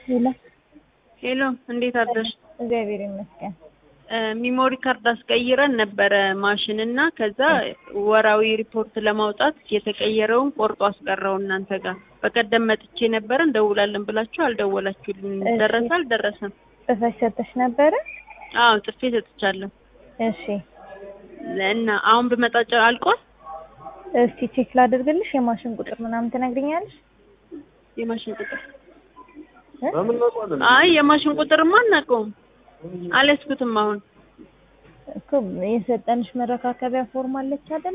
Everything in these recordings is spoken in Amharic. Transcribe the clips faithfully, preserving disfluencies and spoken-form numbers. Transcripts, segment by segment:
ሄሎ ሄሎ እንዴት አደርሽ? እግዚአብሔር ይመስገን። ሚሞሪ ካርድ አስቀይረን ነበረ ማሽን እና ከዛ ወራዊ ሪፖርት ለማውጣት የተቀየረውን ቆርጦ አስቀረው እናንተ ጋር በቀደም መጥቼ ነበር እንደውላለን ብላችሁ አልደወላችሁልኝም። ደረሰ አልደረሰም? ጽፈሽ ሰጥተሽ ነበረ? አዎ ጽፌ ሰጥቻለሁ። እሺ እና አሁን በመጣጫ አልቋል? እስቲ ቼክ ላድርግልሽ። የማሽን ቁጥር ምናምን ትነግሪኛለሽ? የማሽን ቁጥር አይ የማሽን ቁጥርማ አናውቀውም። አለስኩትም አሁን እኮ የሰጠንሽ መረካከቢያ ፎርም አለች አይደለ?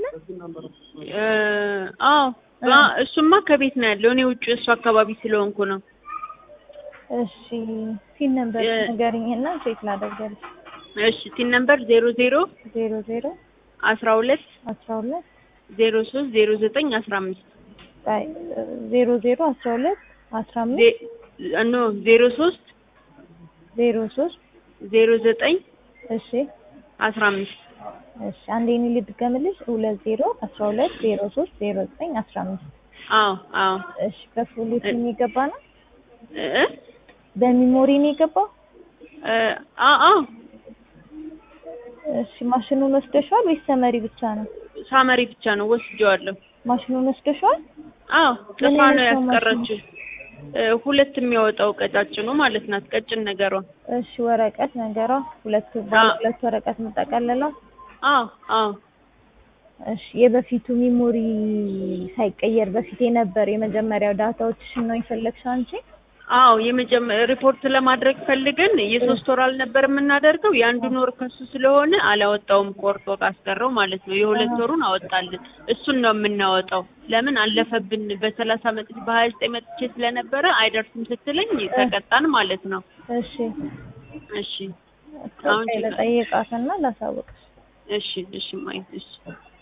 አዎ እሱማ ከቤት ነው ያለው። እኔ ውጪ እሱ አካባቢ ስለሆንኩ ነው። እሺ ሲን ነምበር ንገሪኝና ቼክ ላድርግልሽ። እሺ ሲን ነምበር ዜሮ ዜሮ ዜሮ ዜሮ አስራ ሁለት አስራ ሁለት ዜሮ ሶስት ዜሮ ዘጠኝ አስራ አምስት አይ ዜሮ ዜሮ አስራ ሁለት አስራ አምስት ኖ ዜሮ ሶስት ዜሮ ሶስት ዜሮ ዘጠኝ እሺ አስራ አምስት እሺ አንዴ እኔ ልድገምልሽ ሁለት ዜሮ አስራ ሁለት ዜሮ ሶስት ዜሮ ዘጠኝ አስራ አምስት አዎ አዎ እሺ በፉሊት የሚገባ ነው እ በሚሞሪ ነው የገባው? አዎ አዎ እሺ ማሽኑን ወስደሻል ወይስ ሰመሪ ብቻ ነው? ሳመሪ ብቻ ነው ወስጄዋለሁ። ማሽኑን ወስደሻል? አዎ ጽፋ ነው ያስቀረችው። ሁለት የሚያወጣው ቀጫጭኑ ማለት ናት ቀጭን ነገሯ። እሺ ወረቀት ነገሯ ሁለት ባለ ሁለት ወረቀት መጠቀለለው? አዎ አዎ እሺ የበፊቱ ሚሞሪ ሳይቀየር በፊት የነበር የመጀመሪያው ዳታዎችሽን ነው የፈለግሽው አንቺ? አዎ የመጀመሪያ ሪፖርት ለማድረግ ፈልገን የሶስት ወር አልነበር የምናደርገው የአንዱን ወር ከሱ ስለሆነ አላወጣውም ቆርጦ ካስቀረው ማለት ነው። የሁለት ወሩን አወጣልን። እሱን ነው የምናወጣው። ለምን አለፈብን በሰላሳ መጥቼ በሃያ ዘጠኝ መጥቼ ስለነበረ አይደርስም ስትለኝ ተቀጣን ማለት ነው። እሺ እሺ አሁን ለጠይቃትና ላሳውቅሽ። እሺ እሺ ማይት እሺ